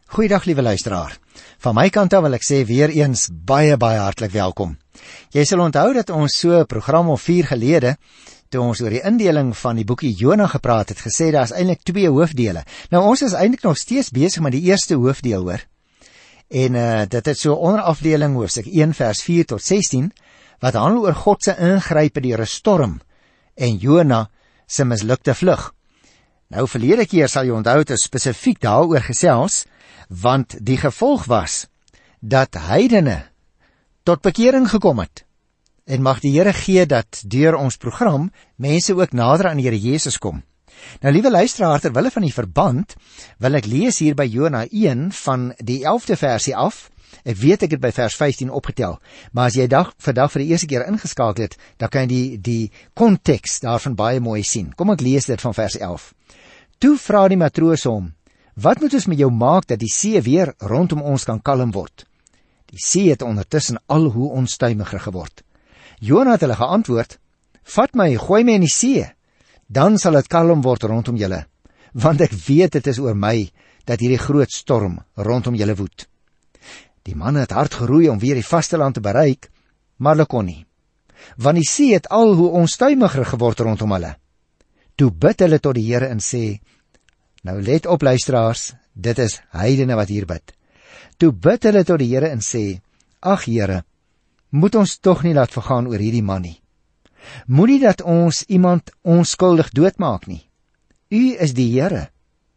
Goeiedag liewe luisteraar. Van my kant af wil ek sê weer eens baie hartlik welkom. Jy sal onthou dat ons so 'n program of 4 gelede, toe ons oor die indeling van die boekie Jona gepraat het, gesê daar is eintlik 2 hoofdele. Nou ons is eintlik nog steeds besig met die eerste hoofdeel hoor. En dit het so onderafdeling hoofstuk 1 vers 4 tot 16, wat handel oor God se ingrype deur 'n storm en Jona se mislukte vlug. Nou verlede keer sal jy onthou het spesifiek daaroor gesels, want die gevolg was dat heidene tot bekering gekom het. En mag die Here gee dat deur ons program mense ook nader aan die Here Jesus kom. Nou liewe luisteraar, terwille van die verband wil ek lees hier by Jona 1 van die 11de versie af. Ek weet ek het by vers 15 opgetel, maar as jy vandag vir die eerste keer ingeskakel het, dan kan jy die konteks daarvan baie mooi sien. Kom ek lees dit van vers 11. Toe vra die matroos hom: "Wat moet ons met jou maak dat die see weer rondom ons kan kalm word?" Die see het ondertussen al hoe onstuimiger geword. Jona het hulle geantwoord: "Vat my, gooi my in die see, dan sal dit kalm word rondom julle, want ek weet dit is oor my dat hierdie groot storm rondom julle woed." Die manne het hard geroei om weer die vasteland te bereik, maar hulle kon nie, want die see het al hoe onstuimiger geword rondom hulle. Toe bid hulle tot die Here en sê, nou let op luisteraars, dit is heidene wat hier bid. Toe bid hulle tot die Here en sê, ag Here, moet ons tog nie laat vergaan oor hierdie man nie. Moenie dat ons iemand onskuldig doodmaak nie. U is die Here.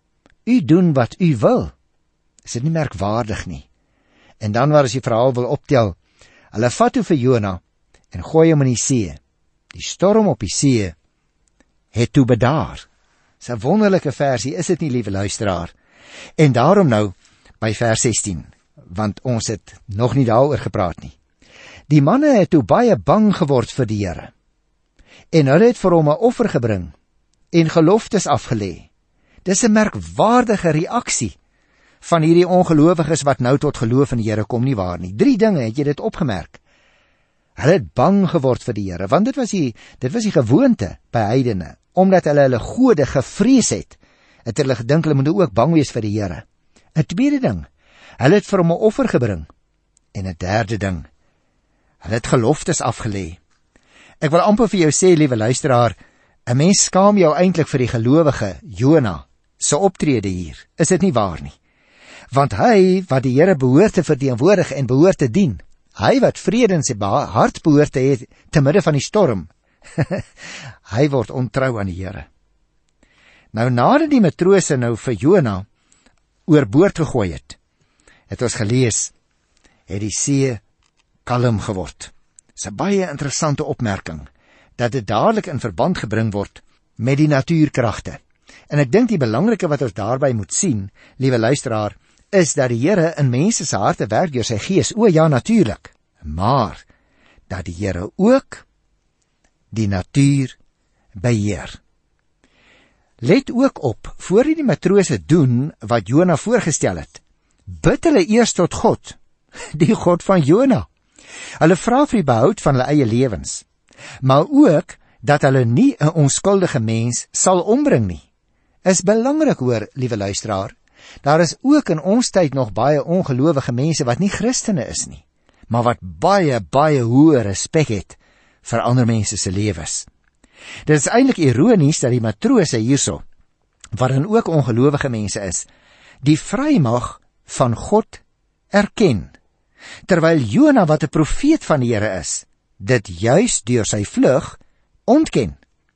U doen wat u wil. Is dit nie merkwaardig nie? En dan waar as die verhaal wil optel, hulle vat toe vir Jona en gooi hom in die see. Die storm op die see het toe bedaar. Dis 'n wonderlike versie, is dit nie, liewe luisteraar? En daarom nou by vers 16, want ons het nog nie daaroor gepraat nie. Die manne het toe baie bang geword vir die Here, en hulle het vir hom 'n offer gebring en geloftes afgelê. Dis 'n merkwaardige reaksie van hierdie ongelowiges wat nou tot geloof in die Here kom, nie waar nie. 3 dinge, het jy dit opgemerk? Hulle het bang geword vir die Here, want dit was die gewoonte by heidene, omdat hulle gode gevrees het hulle gedink hulle moet ook bang wees vir die Here. 'n tweede ding, hulle het vir hom 'n offer gebring. En 'n derde ding, hulle het geloftes afgelê. Ek wil amper vir jou sê, liewe luisteraar, 'n mens skaam jou eintlik vir die gelowige Jona se optrede hier. Is dit nie waar nie? Want hy wat die Here behoort te verteenwoordig en behoort te dien, hy wat vrede in sy hart behoort te hê te midde van die storm, hy word ontrou aan die Here. Nou nadat die matrose nou vir Jona oorboord gegooi het ons gelees, het die see kalm geword. Dis 'n baie interessante opmerking, dat dit dadelik in verband gebring word met die natuurkragte. En ek dink die belangrike wat ons daarby moet sien, liewe luisteraar, is dat die Here in mense se harte werk deur sy gees, o ja natuurlik, maar dat die Here ook die natuur beheer. Let ook op, voor die matrose doen wat Jona voorgestel het, bid hulle eers tot God, die God van Jona. Hulle vra vir die behoud van hulle eie lewens, maar ook dat hulle nie 'n onskuldige mens sal ombring nie. Is belangrik hoor, liewe luisteraar, daar is ook in ons tyd nog baie ongelowige mense wat nie Christene is nie, maar wat baie hoë respek het vir ander mense se lewens. Dit is eintlik ironies dat die matrose hierso, wat dan ook ongelowige mense is, die vrymag van God erken, terwyl Jona, wat 'n profeet van die Here is, dit juis deur sy vlug ontken.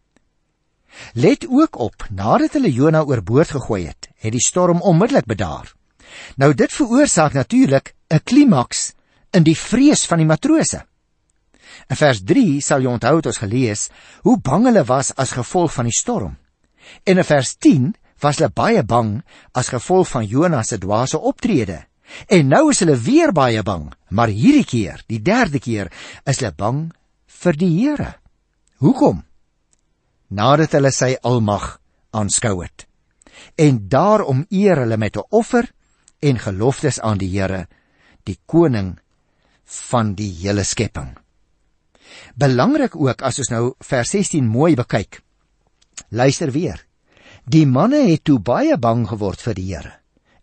Let ook op, nadat hulle Jona oorboord gegooi het, het die storm onmiddellik bedaar. Nou dit veroorsaak natuurlik 'n klimaks in die vrees van die matrose. In vers 3 sal jy onthou het ons gelees hoe bang hulle was as gevolg van die storm. En in vers 10 was hulle baie bang as gevolg van Jona se dwaase optrede. En nou is hulle weer baie bang, maar hierdie keer, die 3de keer, is hulle bang vir die Here. Hoekom? Nadat hulle sy almag aanskou het. En daarom eer hulle met 'n offer en geloftes aan die Here, die koning van die hele skepping. Belangrik ook, as ons nou vers 16 mooi bekyk, luister weer, die manne het toe baie bang geword vir die Here,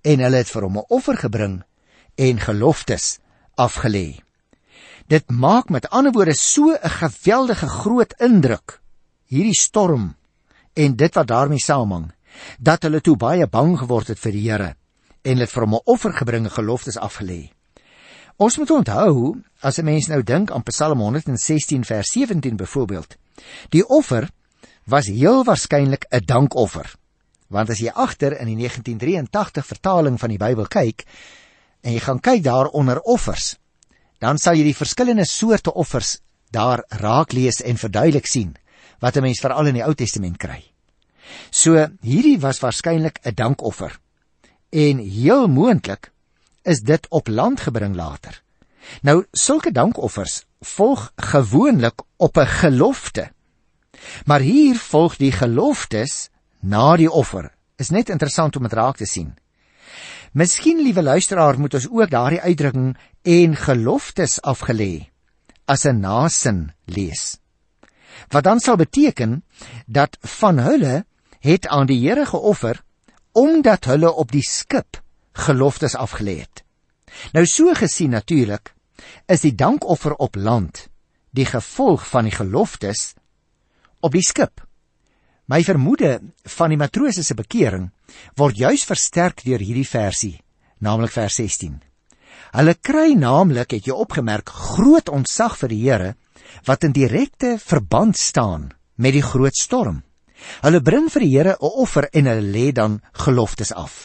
en hulle het vir hom 'n offer gebring en geloftes afgelê. Dit maak met ander woorde so 'n geweldige groot indruk, hierdie storm en dit wat daarmee saamhang, dat hulle toe baie bang geword het vir die Here en het vir hom 'n offer gebring en geloftes afgelê. Ons moet onthou, as 'n mens nou dink aan Psalm 116 vers 17 byvoorbeeld, die offer was heel waarskynlik 'n dankoffer. Want as jy agter in die 1983 vertaling van die Bybel kyk, en jy gaan kyk daar onder offers, dan sal jy die verskillende soorte offers daar raak lees en verduidelik sien, wat 'n mens veral in die Ou Testament kry. So, hierdie was waarskynlik 'n dankoffer, en heel moontlik is dit op land gebring later. Nou, sulke dankoffers volg gewoonlik op 'n gelofte, maar hier volg die geloftes na die offer. Is net interessant om dit raak te sien. Miskien, liewe luisteraar, moet ons ook daardie uitdrukking en geloftes afgelê as 'n nasin lees. Wat dan sal beteken dat van hulle het aan die Here geoffer omdat hulle op die skip geloftes afgelê het. Nou so gesien natuurlik is die dankoffer op land die gevolg van die geloftes op die skip. My vermoede van die matrose se bekering word juis versterk deur hierdie versie, naamlik vers 16. Hulle kry naamlik, het jy opgemerk, groot ontzag vir die Here, wat in direkte verband staan met die groot storm. Hulle bring vir die Here 'n offer en hulle lê dan geloftes af.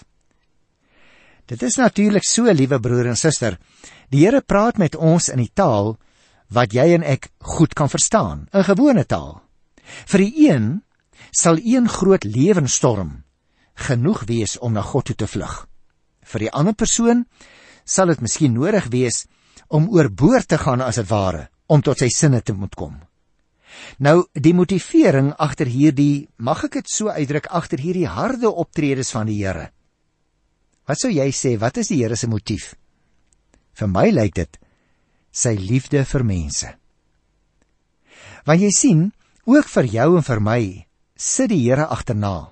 Dit is natuurlik so, liewe broer en suster, die Here praat met ons in die taal wat jy en ek goed kan verstaan, 'n gewone taal. Vir die een sal een groot lewensstorm genoeg wees om na God toe te vlug. Vir die ander persoon sal dit miskien nodig wees om oorboord te gaan as dit ware, om tot sy sinne te moet kom. Nou, die motivering agter hierdie, mag ek dit so uitdruk, agter hierdie harde optredes van die Here. Wat sou jy sê, wat is die Here se motief? Vir my lyk dit sy liefde vir mense. Want jy sien, ook vir jou en vir my sit die Here agterna.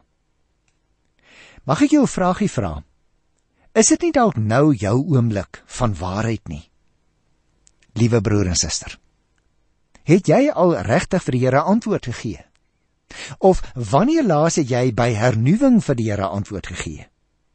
Mag ek jou 'n vraagie vra? Is dit nie dalk nou jou oomblik van waarheid nie? Liewe broer en suster, het jy al regtig vir die Here antwoord gegee? Of wanneer laas het jy by hernuwing vir die Here antwoord gegee?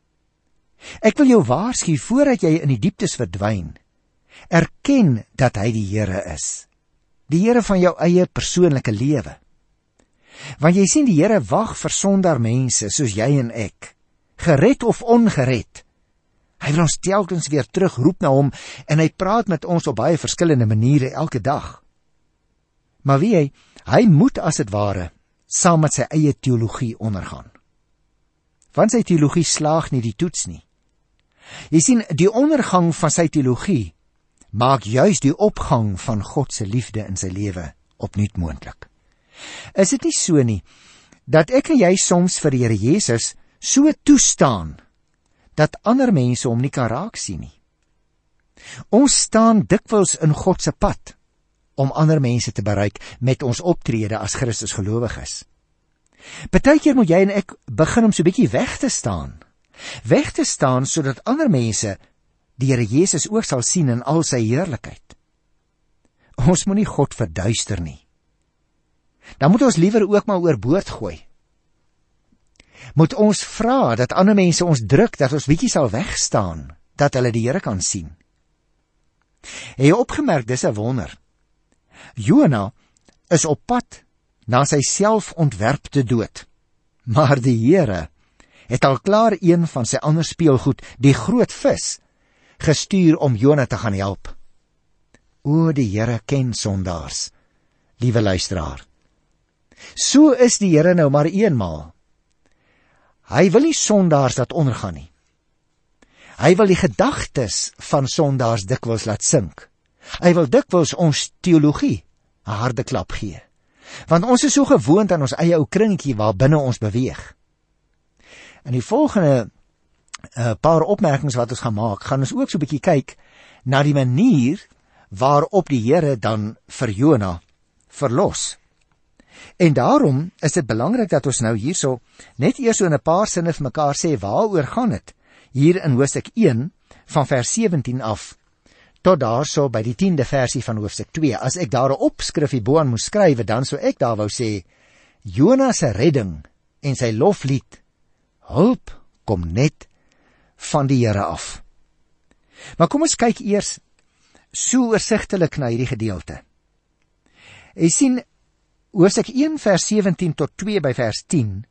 Ek wil jou waarsku, voordat jy in die dieptes verdwyn, erken dat hy die Here is. Die Here van jou eie persoonlike lewe. Want jy sien, die Here wag vir sondaar mense soos jy en ek, gered of ongered. Hy wil ons telkens weer terugroep na hom en hy praat met ons op baie verskillende maniere elke dag. Maar wie hy moet as dit ware saam met sy eie teologie ondergaan. Want sy teologie slaag nie die toets nie. Jy sien, die ondergang van sy teologie maak juis die opgang van God se liefde in sy lewe opnuut moontlik. Is dit nie so nie, dat ek en jy soms vir die Here Jesus so toestaan, dat ander mense hom nie kan raak sien nie? Ons staan dikwels in God se pad, om ander mense te bereik met ons optrede as Christus gelowiges. Partykeer moet jy en ek begin om so 'n bietjie weg te staan sodat ander mense die Here Jesus ook sal sien in al sy heerlikheid. Ons moet nie God verduister nie. Dan moet ons liewer ook maar oorboord gooi. Moet ons vra dat ander mense ons druk, dat ons bietjie sal wegstaan, dat hulle die Here kan sien. Het jy opgemerk, dis 'n wonder. Jona is op pad na sy selfontwerpte dood, maar die Here het al klaar een van sy ander speelgoed, die groot vis, gestuur om Jona te gaan help. O, die Here ken sondaars, liewe luisteraar. So is die Here nou maar eenmaal. Hy wil nie sondaars laat ondergaan nie. Hy wil die gedagtes van sondaars dikwels laat sink. Hy wil dikwels ons teologie 'n harde klap gee. Want ons is so gewoond aan ons eie ou kringetjie waar binne ons beweeg. In die volgende paar opmerkings wat ons gaan maak, gaan ons ook so 'n bietjie kyk na die manier waarop die Here dan vir Jona verlos. En daarom is dit belangrik dat ons nou hierso net eers so in 'n paar sinne vir mekaar sê, waaroor gaan dit? hier in hoofstuk 1 van vers 17 af, tot daarso by die 10de versie van hoofstuk 2. As ek daar 'n opskrif hierboan moes skryf, dan sou ek daar wou sê, Jona se redding en sy loflied, hulp kom net van die Here af. Maar kom ons kyk eers so oorsigtelik na hierdie gedeelte. Jy sien, hoofstuk 1 vers 17 tot 2 by vers 10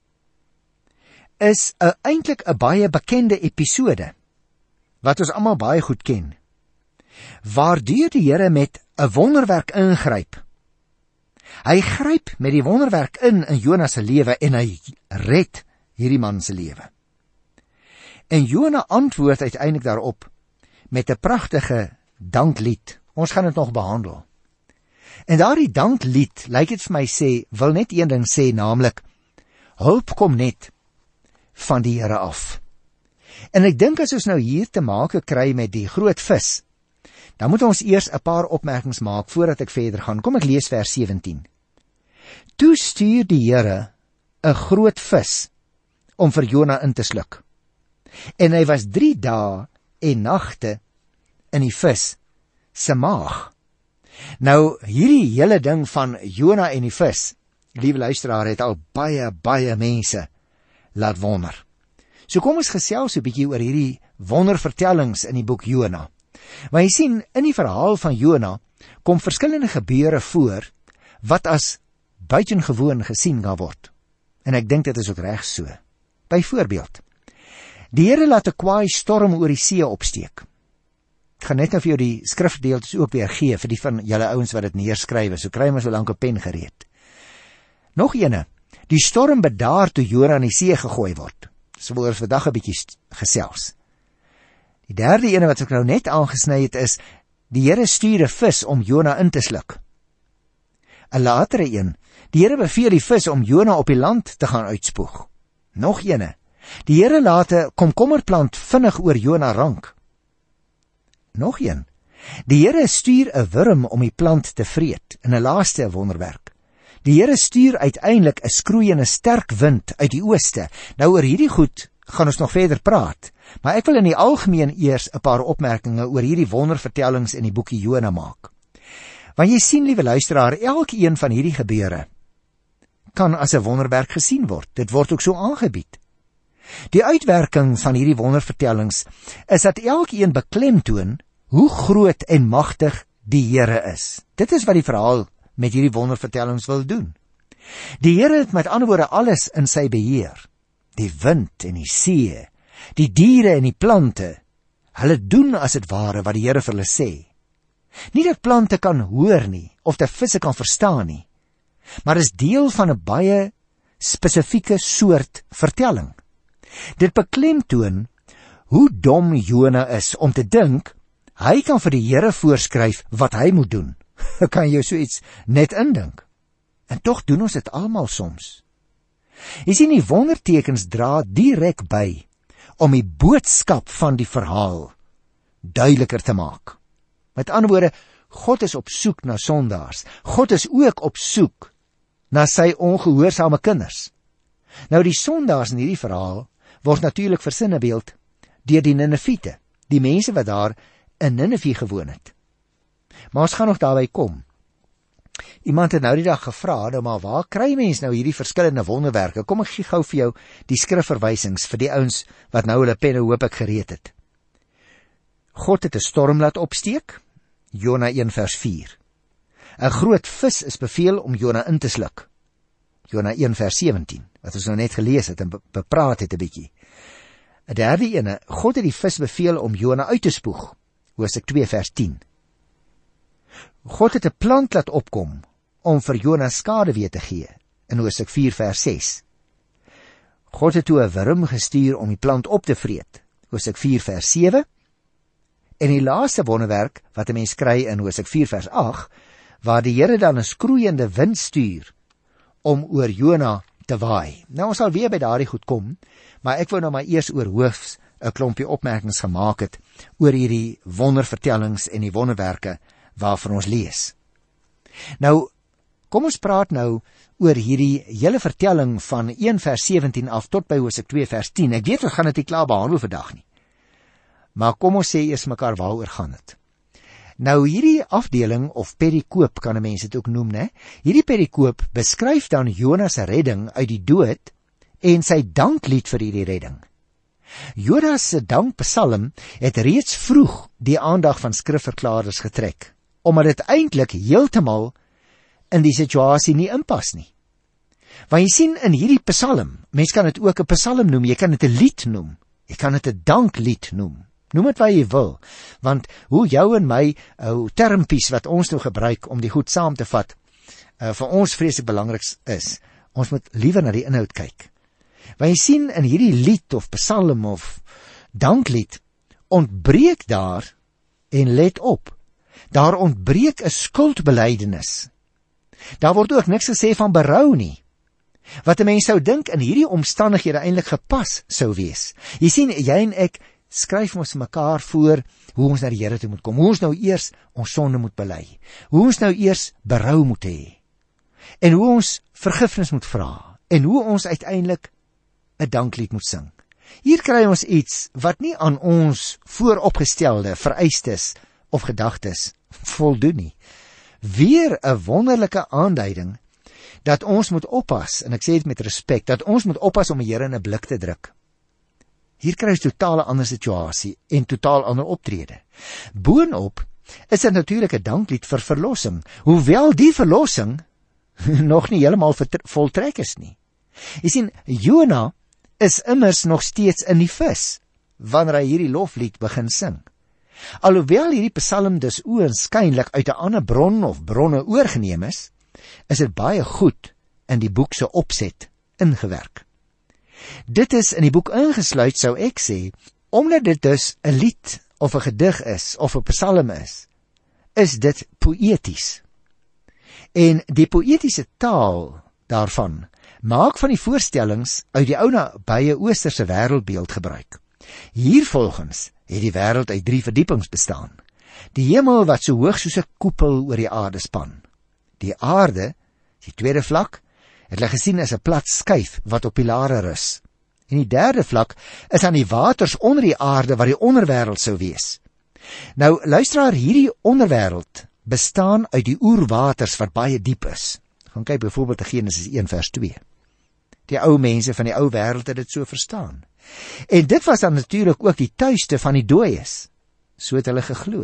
is eintlik 'n baie bekende episode, wat ons almal baie goed ken, waardeur die Here met 'n wonderwerk ingryp. Hy gryp met die wonderwerk in Jona se lewe en hy red hierdie man se lewe. En Jona antwoord uiteindelik daarop met 'n pragtige danklied. Ons gaan dit nog behandel. En daardie danklied, lyk dit vir my sê, wil net een ding sê, naamlik, hulp kom net van die Here af. En ek dink as ons nou hier te make kry met die groot vis, dan moet ons eers 'n paar opmerkings maak voordat ek verder gaan. Kom ek lees vers 17. Toe stuur die Here 'n groot vis om vir Jona in te sluk. En hy was 3 dae en nagte in die vis se maag. Nou, hierdie hele ding van Jona en die vis, liewe luisteraar, het al baie mense laat wonder. So kom ons gesels 'n bietjie oor hierdie wondervertellings in die boek Jona. Maar jy sien, in die verhaal van Jona kom verskillende gebeure voor wat as buitengewoon gesien gaan word. En ek dink dit is ook reg so. Byvoorbeeld, die Here laat 'n kwaai storm oor die see opsteek. Ek gaan net nou vir jou die skrifgedeeltes ook weer gee, vir die van julle ouens wat dit neerskryf, so kry maar so lank 'n pen gereed. Nog ene, die storm bedaar toe Jona in die see gegooi word. So word vandag 'n bietjie gesels. Die derde ene wat ek nou net aangesny het is, die Here stuur 'n vis om Jona in te sluk. 'n latere een, die Here beveel die vis om Jona op die land te gaan uitspoeg. Nog ene, die Here laat 'n komkommerplant vinnig oor Jona rank. Nog een, die Here stuur 'n wurm om die plant te vreet. En 'n laaste wonderwerk, die Here stuur uiteindelik 'n skroeiende sterk wind uit die ooste. Nou oor hierdie goed gaan ons nog verder praat, maar ek wil in die algemeen eers 'n paar opmerkings oor hierdie wondervertellings in die boekie Jona maak. Want jy sien, liewe luisteraar, elkeen van hierdie gebeure kan as 'n wonderwerk gesien word. Dit word ook so aangebied. Die uitwerking van hierdie wondervertellings is dat elkeen beklemtoon hoe groot en magtig die Here is. Dit is wat die verhaal met hierdie wondervertellings wil doen. Die Here het met ander woorde alles in sy beheer. Die wind en die see, die diere en die plante, hulle doen as dit ware wat die Here vir hulle sê. Nie dat plante kan hoor nie, of dat visse kan verstaan nie, maar is deel van 'n baie spesifieke soort vertelling. Dit beklemtoon hoe dom Jona is om te dink, hy kan vir die Here voorskryf wat hy moet doen. Kan jy so iets net indink? En tog doen ons dit almal soms. Jy sien, die wondertekens dra direk by om die boodskap van die verhaal duideliker te maak. Met ander woorde, God is op soek na sondaars. God is ook op soek na sy ongehoorsame kinders. Nou, die sondaars in hierdie verhaal word natuurlik versinnebeeld deur die Nineviete, die mense wat daar in Ninive gewoon het. Maar ons gaan nog daarby kom. Iemand het nou die dag gevra, nou maar waar kry mens nou hierdie verskillende wonderwerke? Kom ek gee gou vir jou die skrifverwysings vir die ouens wat nou hulle penne hoop ek gereed het. God het 'n storm laat opsteek, Jona 1 vers 4. 'n groot vis is beveel om Jona in te sluk, Jona 1 vers 17, wat ons nou net gelees het en bepraat het 'n bietjie. 'n derde ene, God het die vis beveel om Jona uit te spoeg, Hosea 2 vers 10. God het 'n plant laat opkom om vir Jona skaduwee te gee, in Hosea 4 vers 6. God het toe 'n wurm gestuur om die plant op te vreet, Hosea 4 vers 7. En die laaste wonderwerk wat 'n mens kry in Hosea 4 vers 8, waar die Here dan 'n skroeiende wind stuur om oor Jona te waai. Nou, ons sal weer by daardie goed kom, maar ek wou nou maar eers oor hoofs 'n klompie opmerkings gemaak het oor hierdie wondervertellings en die wonderwerke waarvan ons lees. Nou, kom ons praat nou oor hierdie hele vertelling van 1 vers 17 af tot by Hosea 2 vers 10. Ek weet ons gaan dit nie klaar behandel vandag nie. maar kom ons sê eers mekaar waaroor gaan dit. Nou hierdie afdeling of perikoop kan 'n mens dit ook noem, né? Hierdie perikoop beskryf dan Jona se redding uit die dood en sy danklied vir hierdie redding. Jona se dankpsalm het reeds vroeg die aandag van skrifverklaarders getrek, omdat dit eintlik heeltemal in die situasie nie inpas nie. Want jy sien in hierdie psalm, mens kan dit ook 'n psalm noem, jy kan dit 'n lied noem, jy kan dit 'n danklied noem. Noem dit wat jy wil, want hoe jou en my termpies wat ons nou gebruik om die goed saam te vat, vir ons vreeslik belangrik is, ons moet liewer na die inhoud kyk. Want jy sien in hierdie lied of psalm of danklied, ontbreek daar, en let op, daar ontbreek 'n skuldbelydenis. Daar word ook niks gesê van berou nie, wat 'n mens sou dink in hierdie omstandighede eintlik gepas sou wees. Jy sien, jy en ek skryf ons mekaar voor hoe ons na die Here toe moet kom, hoe ons nou eers ons sonde moet bely, hoe ons nou eers berou moet hê, en hoe ons vergifnis moet vra, en hoe ons uiteindelik 'n danklied moet sing. Hier kry ons iets wat nie aan ons vooropgestelde vereistes of gedagtes voldoen nie. Weer 'n wonderlike aanduiding dat ons moet oppas, en ek sê dit met respek, dat ons moet oppas om die Here in 'n blik te druk. Hier kry ons totale ander situasie en totaal ander optrede. Boonop is dit natuurlik 'n danklied vir verlossing, hoewel die verlossing nog nie heeltemal voltrek is nie. Jy sien, Jona is immers nog steeds in die vis wanneer hy hierdie loflied begin sing. Alhoewel hierdie psalm dus oënskynlik uit 'n ander bron of bronne oorgeneem is dit baie goed in die boek se opset ingewerk. Dit is in die boek ingesluit, sou ek sê, omdat dit dus 'n lied of 'n gedig is of 'n psalm is dit poëties. En die poëtiese taal daarvan maak van die voorstellings uit die ou nabye oosterse wêreldbeeld gebruik. Hiervolgens het die wêreld uit 3 verdiepings bestaan. Die hemel wat so hoog soos 'n koepel oor die aarde span. Die aarde, die tweede vlak, het hulle gesien as 'n plat skyf wat op pilare rus. En die derde vlak is aan die waters onder die aarde wat die onderwêreld sou wees. Nou, luisteraar, hierdie onderwêreld bestaan uit die oerwaters wat baie diep is. Gaan kyk byvoorbeeld in Genesis 1 vers 2. Die ou mense van die ou wêreld het dit so verstaan. En dit was dan natuurlik ook die tuiste van die dooies. So het hulle geglo.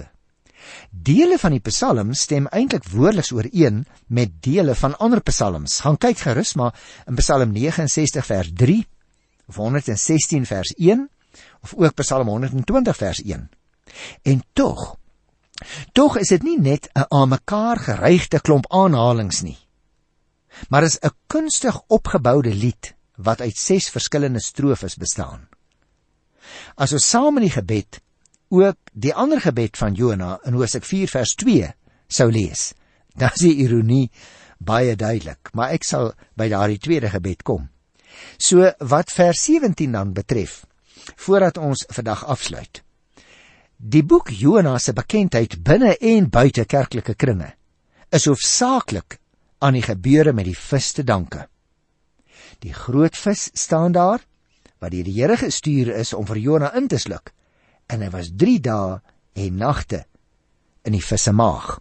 Dele van die psalms stem eintlik woordeliks ooreen met dele van ander psalms. Gaan kyk gerus maar in Psalm 69 vers 3 of 116 vers 1 of ook Psalm 120 vers 1. En tog is dit nie net 'n aan mekaar geregte klomp aanhalings nie, maar is 'n kunstig opgeboude lied wat uit 6 verskillende strofes bestaan. As ons saam in die gebed ook die ander gebed van Jona in Hosea 4 vers 2 sou lees, dan is die ironie baie duidelik, maar ek sal by daardie tweede gebed kom. So wat vers 17 dan betref, voordat ons vandag afsluit. Die boek Jona se bekendheid binne en buite kerklike kringe is hoofsaaklik aan die gebeure met die vis te danke. Die groot vis staan daar, wat deur die Here gestuur is om vir Jona in te sluk, en hy was 3 dae en nagte in die vis se maag.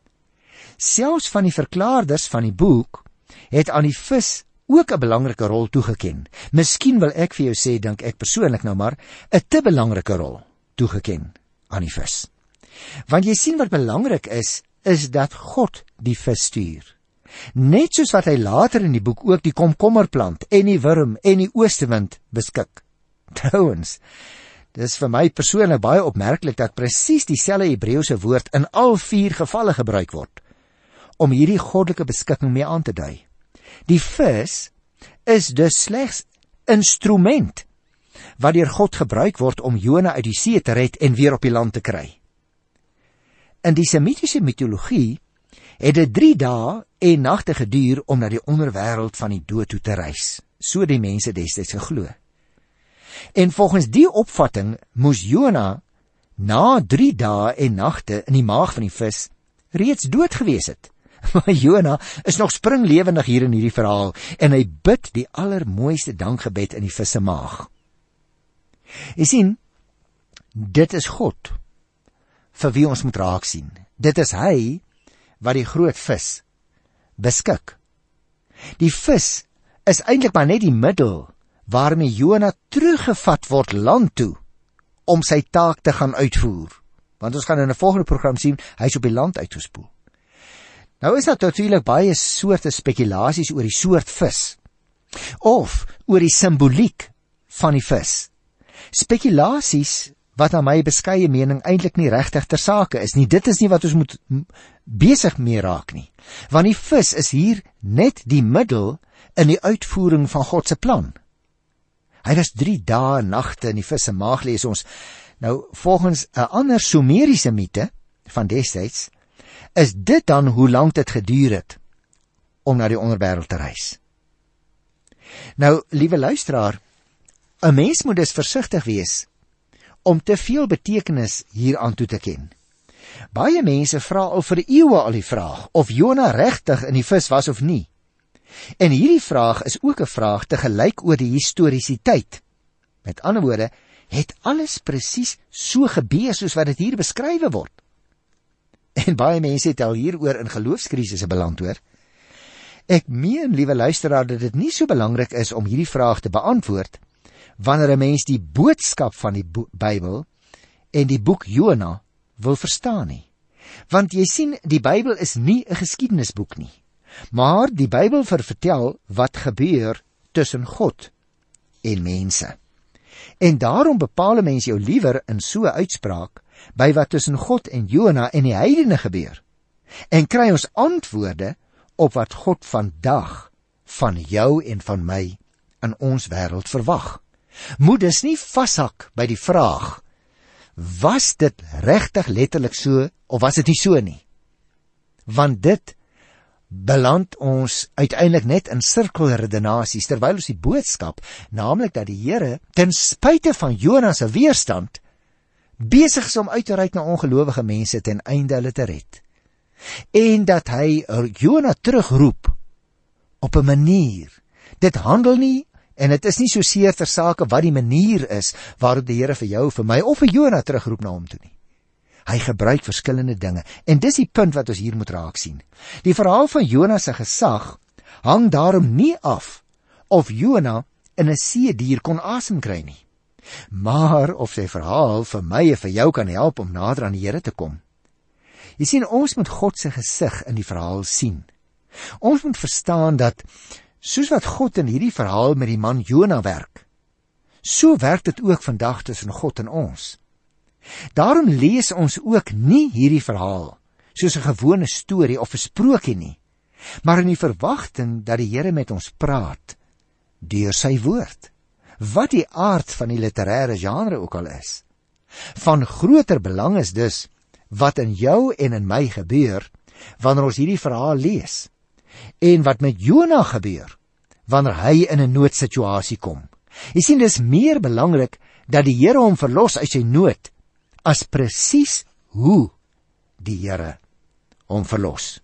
Selfs van die verklaarders van die boek het aan die vis ook 'n belangrike rol toegeken. Miskien wil ek vir jou sê, dink ek persoonlik nou maar, 'n te belangrike rol toegeken aan die vis. Want jy sien wat belangrik is dat God die vis stuur. Net soos wat hy later in die boek ook die komkommerplant en die wurm en die oostewind beskik. Trouwens, dis vir my persoonlik baie opmerklik dat presies dieselfde Hebreëse woord in al 4 gevalle gebruik word om hierdie goddelike beskikking mee aan te dui. Die vis is dus slegs instrument wat deur God gebruik word om Jona uit die see te red en weer op die land te kry. In die semitiese mitologie het dit 3 dae en nagte geduur om na die onderwêreld van die dood toe te reis, so die mense destyds geglo. En volgens die opvatting moes Jona na 3 dae en nagte in die maag van die vis reeds dood gewees het. Maar Jona is nog springlewendig hier in hierdie verhaal en hy bid die allermooiste dankgebed in die vis se maag. Jy sien, dit is God vir wie ons moet raak sien. Dit is hy wat die groot vis beskik. Die vis is eintlik maar net die middel waarmee Jona teruggevat word land toe om sy taak te gaan uitvoer. Want ons gaan in 'n volgende program sien, hy is op die land uitgespoel. Nou is daar natuurlik baie soorte spekulasies oor die soort vis of oor die simboliek van die vis. Spekulasies wat na my beskeie mening eintlik nie regtig ter sake is nie. Dit is nie wat ons moet besig mee raak nie. Want die vis is hier net die middel in die uitvoering van God se plan. Hy was 3 dae en nagte in die vis se maag, lees ons. Nou, volgens 'n ander Sumeriese mite van destyds, is dit dan hoe lank dit geduur het om na die onderwêreld te reis. Nou, liewe luisteraar, 'n mens moet dus versigtig wees om te veel betekenis hieraan toe te ken. Baie mense vra al vir eeue al die vraag of Jona regtig in die vis was of nie. En hierdie vraag is ook 'n vraag te gelyk oor die historisiteit. Met ander woorde, het alles presies so gebeur soos wat dit hier beskrywe word? En baie mense het al hieroor in geloofskrisisse beland, hoor. Ek meen, liewe luisteraar, dat dit nie so belangrik is om hierdie vraag te beantwoord wanneer 'n mens die boodskap van die Bybel en die boek Jona wil verstaan nie. Want jy sien, die Bybel is nie 'n geskiedenisboek nie, maar die Bybel vertel wat gebeur tussen God en mense. En daarom bepaal 'n mens jou liewer in so 'n uitspraak by wat tussen God en Jona en die heidene gebeur, en kry ons antwoorde op wat God vandag van jou en van my in ons wêreld verwag. Moet dus nie vashak by die vraag, was dit regtig letterlik so, of was dit nie so nie? Want dit beland ons uiteindelik net in sirkelredenasies, terwyl ons die boodskap, naamlik dat die Here, ten spyte van Jona se weerstand, besig is om uit te reik na ongelowige mense ten einde hulle te red. En dat hy Jona terugroep op 'n manier. Dit handel nie, en dit is nie so seer ter sake wat die manier is waarop die Here vir jou, vir my of vir Jona terugroep na hom toe nie. Hy gebruik verskillende dinge, en dis die punt wat ons hier moet raak sien. Die verhaal van Jona se gesag hang daarom nie af of Jona in 'n seedier kon asem kry nie, maar of sy verhaal vir my en vir jou kan help om nader aan die Here te kom. Jy sien, ons moet God se gesig in die verhaal sien. Ons moet verstaan dat, soos wat God in hierdie verhaal met die man Jona werk, so werk dit ook vandag tussen God en ons. Daarom lees ons ook nie hierdie verhaal soos 'n gewone storie of 'n sprokie nie, maar in die verwagting dat die Here met ons praat deur sy woord, wat die aard van die literêre genre ook al is. Van groter belang is dus wat in jou en in my gebeur wanneer ons hierdie verhaal lees, en wat met Jona gebeur wanneer hy in 'n noodsituasie kom. Jy sien, dis meer belangrik dat die Here hom verlos uit sy nood as presies hoe die Here hom verlos.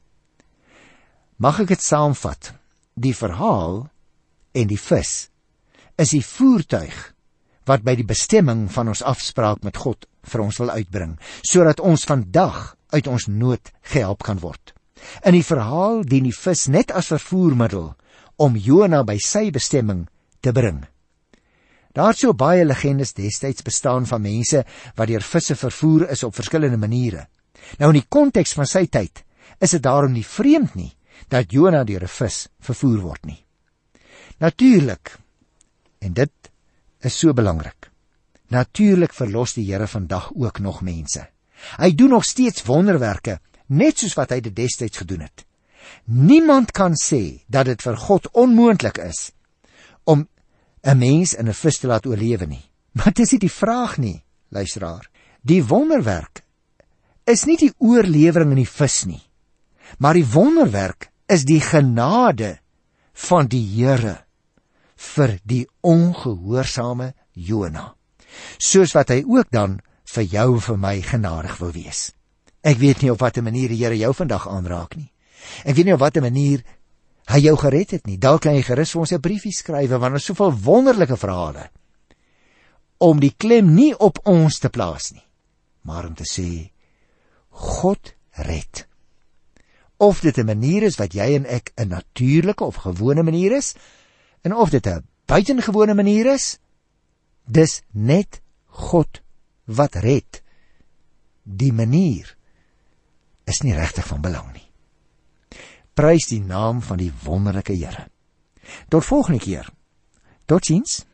Mag ek dit saamvat? Die verhaal en die vis is die voertuig wat by die bestemming van ons afspraak met God vir ons wil uitbring, sodat ons vandag uit ons nood gehelp kan word. In die verhaal dien die vis net as vervoermiddel om Jona by sy bestemming te bring. Daar het so baie legendes destyds bestaan van mense wat deur visse vervoer is op verskillende maniere. Nou, in die konteks van sy tyd is dit daarom nie vreemd nie dat Jona deur 'n vis vervoer word nie. Natuurlik, en dit is so belangrik, natuurlik verlos die Here vandag ook nog mense. Hy doen nog steeds wonderwerke, net soos wat hy dit destyds gedoen het. Niemand kan sê dat dit vir God onmoontlik is om 'n mens in 'n vis te laat oorlewe nie. Maar dis nie die vraag nie, luisteraar. Die wonderwerk is nie die oorlewering in die vis nie, maar die wonderwerk is die genade van die Here vir die ongehoorsame Jona, soos wat hy ook dan vir jou en vir my genadig wil wees. Ek weet nie op watter manier die Here jou vandag aanraak nie. Ek weet nie op watter manier hy jou gered het nie. Dalk kan jy gerus vir ons 'n briefie skryf, want daar is soveel wonderlike verhale om die klem nie op ons te plaas nie, maar om te sê, God red. Of dit 'n manier is wat jy en ek 'n natuurlike of gewone manier is, en of dit 'n buitengewone manier is, dis net God wat red. Die manier is nie regtig van belang nie. Prys die naam van die wonderlike Here. Tot volgende keer. Totsiens.